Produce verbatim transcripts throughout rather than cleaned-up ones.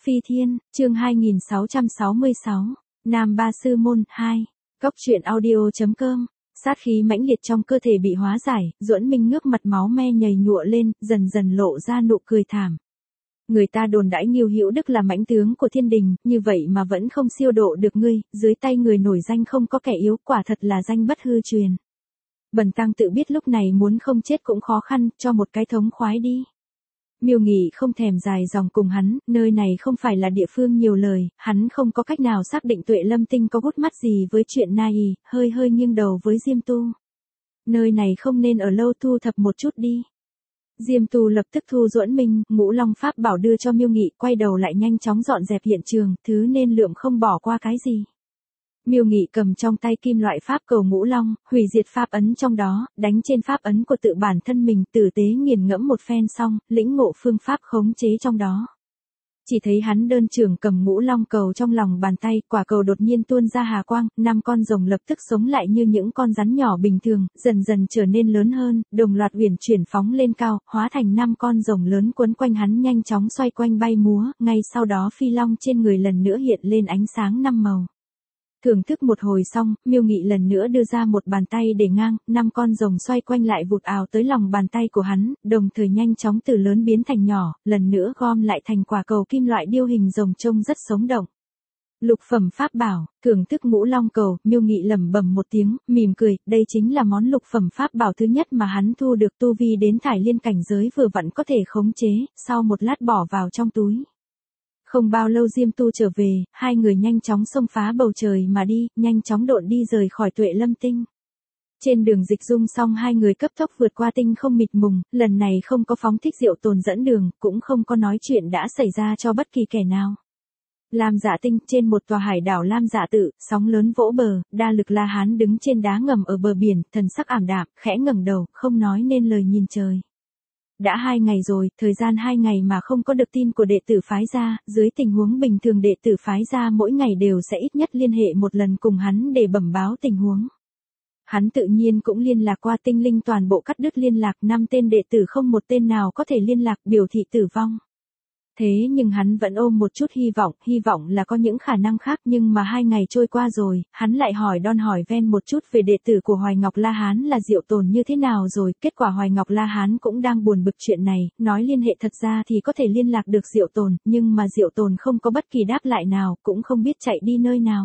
Phi Thiên, chương hai nghìn sáu trăm sáu mươi sáu, Nam Ba Sư Môn, hai. Góc truyện audio.com. Sát khí mãnh liệt trong cơ thể bị hóa giải, Duẫn Minh ngước mặt máu me nhầy nhụa lên, dần dần lộ ra nụ cười thảm. Người ta đồn đãi Ngưu Hữu Đức là mãnh tướng của thiên đình, như vậy mà vẫn không siêu độ được ngươi, dưới tay người nổi danh không có kẻ yếu, quả thật là danh bất hư truyền. Bần tăng tự biết lúc này muốn không chết cũng khó khăn, cho một cái thống khoái đi. Miêu Nghị không thèm dài dòng cùng hắn, nơi này không phải là địa phương nhiều lời, hắn không có cách nào xác định Tuệ Lâm Tinh có hút mắt gì với chuyện Na Y, hơi hơi nghiêng đầu với Diêm Tu. Nơi này không nên ở lâu, thu thập một chút đi. Diêm Tu lập tức thu Duẫn Minh, Ngũ Long Pháp bảo đưa cho Miêu Nghị, quay đầu lại nhanh chóng dọn dẹp hiện trường, thứ nên lượm không bỏ qua cái gì. Miêu Nghị cầm trong tay kim loại pháp cầu Ngũ Long, hủy diệt pháp ấn trong đó, đánh trên pháp ấn của tự bản thân mình, tử tế nghiền ngẫm một phen xong, lĩnh ngộ phương pháp khống chế trong đó. Chỉ thấy hắn đơn trưởng cầm Ngũ Long cầu trong lòng bàn tay, quả cầu đột nhiên tuôn ra hà quang, năm con rồng lập tức sống lại như những con rắn nhỏ bình thường, dần dần trở nên lớn hơn, đồng loạt uyển chuyển phóng lên cao, hóa thành năm con rồng lớn quấn quanh hắn nhanh chóng xoay quanh bay múa, ngay sau đó phi long trên người lần nữa hiện lên ánh sáng năm màu. Thưởng thức một hồi xong, Miêu Nghị lần nữa đưa ra một bàn tay để ngang, năm con rồng xoay quanh lại vụt ào tới lòng bàn tay của hắn, đồng thời nhanh chóng từ lớn biến thành nhỏ, lần nữa gom lại thành quả cầu kim loại điêu hình rồng trông rất sống động. Lục phẩm pháp bảo, thưởng thức Ngũ Long cầu, Miêu Nghị lẩm bẩm một tiếng, mỉm cười, đây chính là món lục phẩm pháp bảo thứ nhất mà hắn thu được, tu vi đến thải liên cảnh giới vừa vặn có thể khống chế, sau một lát bỏ vào trong túi. Không bao lâu Diêm Tu trở về, hai người nhanh chóng xông phá bầu trời mà đi, nhanh chóng độn đi rời khỏi Tuệ Lâm Tinh. Trên đường dịch dung xong hai người cấp tốc vượt qua tinh không mịt mùng, lần này không có phóng thích Diệu Tồn dẫn đường, cũng không có nói chuyện đã xảy ra cho bất kỳ kẻ nào. Lam Dạ Tinh, trên một tòa hải đảo Lam Dạ Tự, sóng lớn vỗ bờ, Đa Lực La Hán đứng trên đá ngầm ở bờ biển, thần sắc ảm đạm, khẽ ngẩng đầu, không nói nên lời nhìn trời. Đã hai ngày rồi, thời gian hai ngày mà không có được tin của đệ tử phái gia, dưới tình huống bình thường đệ tử phái gia mỗi ngày đều sẽ ít nhất liên hệ một lần cùng hắn để bẩm báo tình huống. Hắn tự nhiên cũng liên lạc qua tinh linh toàn bộ cắt đứt liên lạc, năm tên đệ tử không một tên nào có thể liên lạc, biểu thị tử vong. Thế nhưng hắn vẫn ôm một chút hy vọng, hy vọng là có những khả năng khác, nhưng mà hai ngày trôi qua rồi, hắn lại hỏi đon hỏi ven một chút về đệ tử của Hoài Ngọc La Hán là Diệu Tồn như thế nào rồi, kết quả Hoài Ngọc La Hán cũng đang buồn bực chuyện này, nói liên hệ thật ra thì có thể liên lạc được Diệu Tồn, nhưng mà Diệu Tồn không có bất kỳ đáp lại nào, cũng không biết chạy đi nơi nào.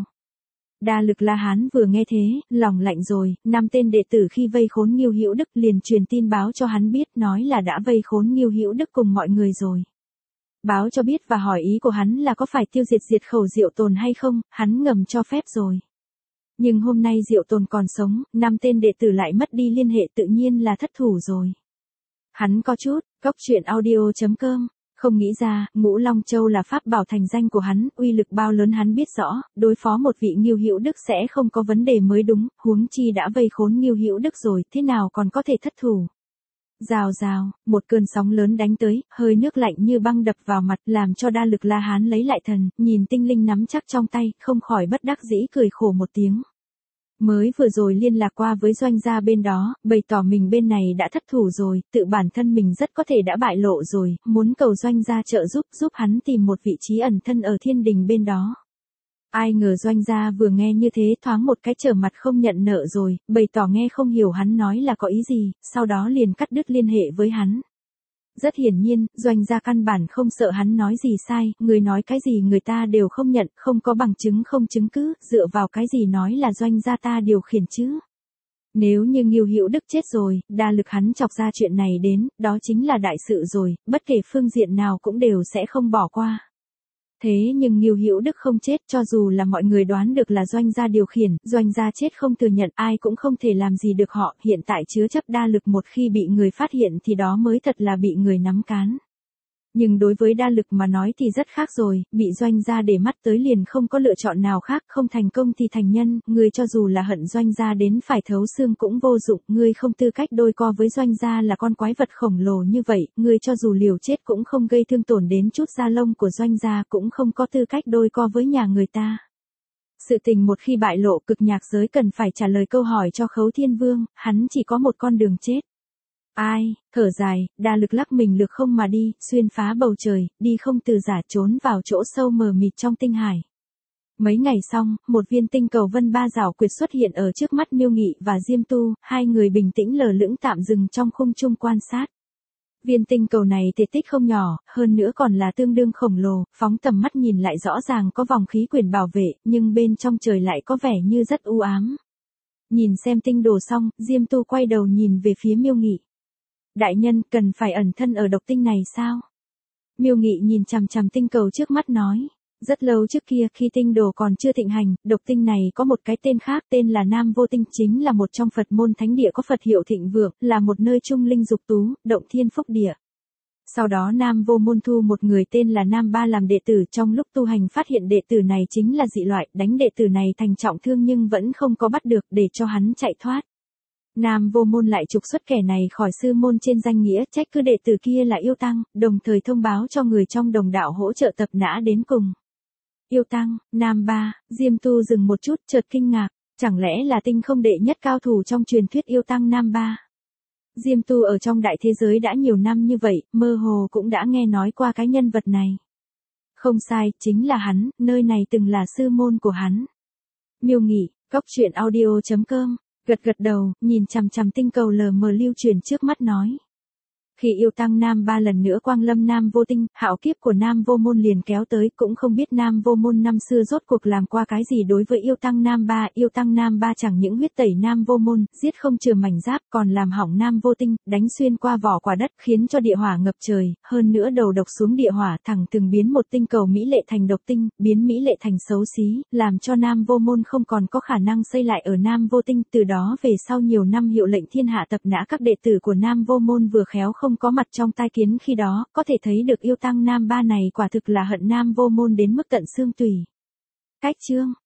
Đa Lực La Hán vừa nghe thế, lòng lạnh rồi, năm tên đệ tử khi vây khốn Ngưu Hữu Đức liền truyền tin báo cho hắn biết, nói là đã vây khốn Ngưu Hữu Đức cùng mọi người rồi. Báo cho biết và hỏi ý của hắn là có phải tiêu diệt diệt khẩu Diệu Tồn hay không, hắn ngầm cho phép rồi. Nhưng hôm nay Diệu Tồn còn sống, năm tên đệ tử lại mất đi liên hệ, tự nhiên là thất thủ rồi. Hắn có chút, góc truyện audio.com, không nghĩ ra, Ngũ Long Châu là pháp bảo thành danh của hắn, uy lực bao lớn hắn biết rõ, đối phó một vị Ngưu Hữu Đức sẽ không có vấn đề mới đúng, huống chi đã vây khốn Ngưu Hữu Đức rồi, thế nào còn có thể thất thủ. Rào rào, một cơn sóng lớn đánh tới, hơi nước lạnh như băng đập vào mặt, làm cho Đa Lực La Hán lấy lại thần, nhìn tinh linh nắm chắc trong tay, không khỏi bất đắc dĩ cười khổ một tiếng. Mới vừa rồi liên lạc qua với doanh gia bên đó, bày tỏ mình bên này đã thất thủ rồi, tự bản thân mình rất có thể đã bại lộ rồi, muốn cầu doanh gia trợ giúp, giúp hắn tìm một vị trí ẩn thân ở thiên đình bên đó. Ai ngờ doanh gia vừa nghe như thế thoáng một cái trở mặt không nhận nợ rồi, bày tỏ nghe không hiểu hắn nói là có ý gì, sau đó liền cắt đứt liên hệ với hắn. Rất hiển nhiên, doanh gia căn bản không sợ hắn nói gì sai, người nói cái gì người ta đều không nhận, không có bằng chứng không chứng cứ, dựa vào cái gì nói là doanh gia ta điều khiển chứ. Nếu như Ngưu Hữu Đức chết rồi, Đa Lực hắn chọc ra chuyện này đến, đó chính là đại sự rồi, bất kể phương diện nào cũng đều sẽ không bỏ qua. Thế nhưng Ngưu Hữu Đức không chết, cho dù là mọi người đoán được là doanh gia điều khiển, doanh gia chết không thừa nhận, ai cũng không thể làm gì được họ, hiện tại chứa chấp Đa Lực một khi bị người phát hiện thì đó mới thật là bị người nắm cán. Nhưng đối với Đa Lực mà nói thì rất khác rồi, bị doanh gia để mắt tới liền không có lựa chọn nào khác, không thành công thì thành nhân, ngươi cho dù là hận doanh gia đến phải thấu xương cũng vô dụng, ngươi không tư cách đôi co với doanh gia là con quái vật khổng lồ như vậy, ngươi cho dù liều chết cũng không gây thương tổn đến chút da lông của doanh gia, cũng không có tư cách đôi co với nhà người ta. Sự tình một khi bại lộ, cực nhạc giới cần phải trả lời câu hỏi cho Khấu Thiên Vương, hắn chỉ có một con đường chết. Ai, thở dài, đa lực lắc mình lực không mà đi, xuyên phá bầu trời, đi không từ giả trốn vào chỗ sâu mờ mịt trong tinh hải. Mấy ngày xong, một viên tinh cầu vân ba rảo quyệt xuất hiện ở trước mắt Miêu Nghị và Diêm Tu, hai người bình tĩnh lờ lững tạm dừng trong khung trung quan sát. Viên tinh cầu này thể tích không nhỏ, hơn nữa còn là tương đương khổng lồ, phóng tầm mắt nhìn lại rõ ràng có vòng khí quyển bảo vệ, nhưng bên trong trời lại có vẻ như rất u ám. Nhìn xem tinh đồ xong, Diêm Tu quay đầu nhìn về phía Miêu Nghị. Đại nhân, cần phải ẩn thân ở độc tinh này sao? Miêu Nghị nhìn chằm chằm tinh cầu trước mắt nói. Rất lâu trước kia, khi tinh đồ còn chưa thịnh hành, độc tinh này có một cái tên khác, tên là Nam Vô Tinh, chính là một trong Phật môn thánh địa có Phật hiệu thịnh vượng, là một nơi trung linh dục tú, động thiên phúc địa. Sau đó Nam Vô Môn thu một người tên là Nam Ba làm đệ tử, trong lúc tu hành phát hiện đệ tử này chính là dị loại, đánh đệ tử này thành trọng thương nhưng vẫn không có bắt được, để cho hắn chạy thoát. Nam Vô Môn lại trục xuất kẻ này khỏi sư môn trên danh nghĩa, trách cứ đệ tử kia là yêu tăng, đồng thời thông báo cho người trong đồng đạo hỗ trợ tập nã đến cùng. Yêu tăng, Nam Ba, Diêm Tu dừng một chút, chợt kinh ngạc, chẳng lẽ là tinh không đệ nhất cao thủ trong truyền thuyết yêu tăng Nam Ba? Diêm Tu ở trong đại thế giới đã nhiều năm như vậy, mơ hồ cũng đã nghe nói qua cái nhân vật này. Không sai, chính là hắn, nơi này từng là sư môn của hắn. Miêu Nghị, Cốc Truyện Audio chấm com, gật gật đầu, nhìn chằm chằm tinh cầu lờ mờ lưu truyền trước mắt nói. Khi yêu tăng Nam Ba lần nữa quang lâm Nam Vô Tinh, hạo kiếp của Nam Vô Môn liền kéo tới, cũng không biết Nam Vô Môn năm xưa rốt cuộc làm qua cái gì đối với yêu tăng Nam Ba. Yêu tăng Nam Ba chẳng những huyết tẩy Nam Vô Môn, giết không chừa mảnh giáp, còn làm hỏng Nam Vô Tinh, đánh xuyên qua vỏ quả đất, khiến cho địa hỏa ngập trời, hơn nữa đầu độc xuống địa hỏa, thẳng từng biến một tinh cầu mỹ lệ thành độc tinh, biến mỹ lệ thành xấu xí, làm cho Nam Vô Môn không còn có khả năng xây lại ở Nam Vô Tinh. Từ đó về sau nhiều năm hiệu lệnh thiên hạ tập nã các đệ tử của Nam Vô Môn vừa khéo không có mặt trong tai kiến khi đó, có thể thấy được yêu tăng Nam Ba này quả thực là hận Nam Vô Môn đến mức tận xương tủy. Cách chương